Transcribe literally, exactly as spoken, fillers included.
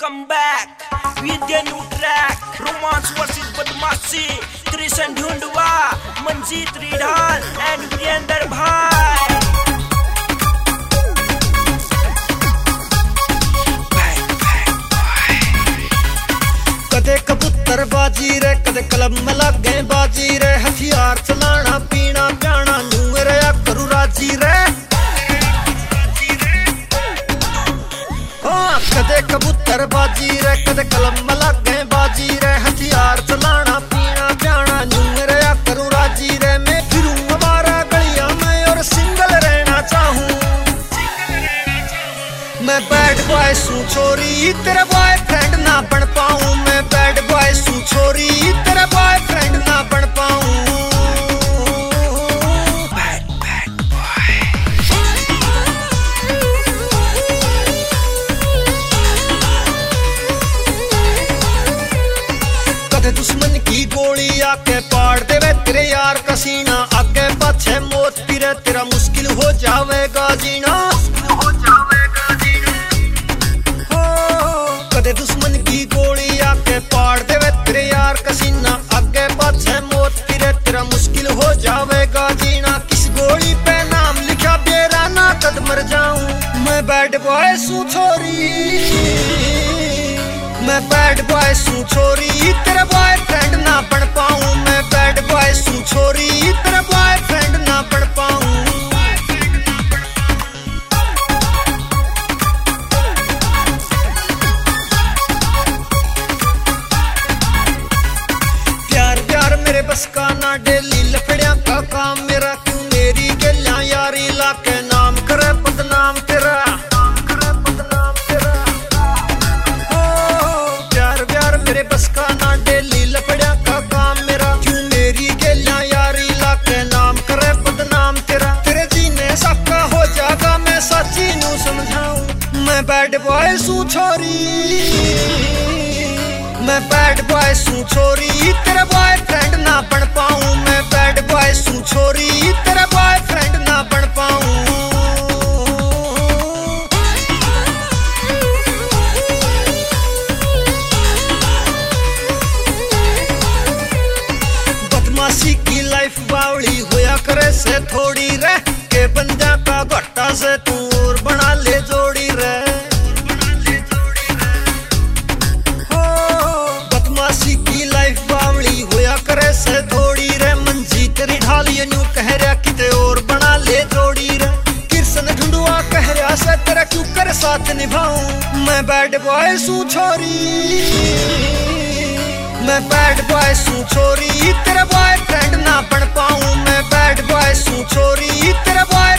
come back with a new track. Romance versus बदमाशी, Krishna ढूंढवा, Manjeet रिढाल and Virendra भाई. कदे कबूतर बाजी रे, कदे कलम में लागे बाजी रे, हथियार चलाना पीना प्याना नू रे करू राजी रे. हाँ कदे कबूतर बाजी रे, कदे कलम में लागे बाजी रे, हथियार चलाना पीना प्याना नू रे करू राजी रे. मैं फिरूं हमारा गलियां में और सिंगल रहना चाहूं. मैं बैड बॉय सू छोरी तेरा बॉयफ्रेंड ना बन पाऊं. मैं बैड बॉय सू छोरी तेरा बॉयफ्रेंड ना बन पाऊं. Bad bad boy. कदे दुश्मन की गोली आके पाड़ देवे तेरे यार का सीना. आगे पाछे मौत फिरे तेरा मुश्किल हो जावेगा जीना. कदे दुश्मन की गोली आके पाड़ देवे तेरे यार का सीना. आगे पाछे मौत फिरे तेरा मुश्किल हो जावेगा जीना. किस गोली पे नाम लिखा बेरा ना कद मर जाऊं. मैं बैड बॉय सू छोरी, मैं बैड बॉय सू छोरी तेरा बॉयफ्रेंड ना बन पाऊं. मैं बैड बॉय सू छोरी तेरा बॉयफ्रेंड ना बन पाऊं. मेरे बस का ना डेली लफड़िया का काम मेरा. क्यों मेरी गलियां यारी लाके नाम करे बदनाम तेरा. प्यार प्यार मेरे बस का ना डेली लफड़िया का काम मेरा. क्यों मेरी गलियां यारी लाके नाम करे बदनाम तेरा. तेरे जीने सबका हो जागा मैं सच्ची नू समझाऊं. मैं बैड बॉय सू छोरी, मैं बैड बॉय सू छोरी तेरा बॉयफ्रेंड ना बन पाऊं. मैं बैड बॉय सू छोरी तेरा बॉयफ्रेंड ना बन पाऊं. बदमाशी की लाइफ बावली होया करे से थोड़ी रह के बंदा का घट्टा से तू और बना ले जोड़ी रह. की लाइफ बावली होया करे से थोड़ी रे. मंजीत रिढाल ये न्यू कह रहा किते और बना ले जोड़ी रे. कृष्ण ढूंढवा कह रहा से तेरा क्यों कर साथ निभाऊं. मैं बैड बॉय सू छोरी, मैं बैड बॉय सू छोरी तेरा बॉयफ्रेंड ना बन पाऊं. मैं बैड बॉय सू छोरी तेरा बॉय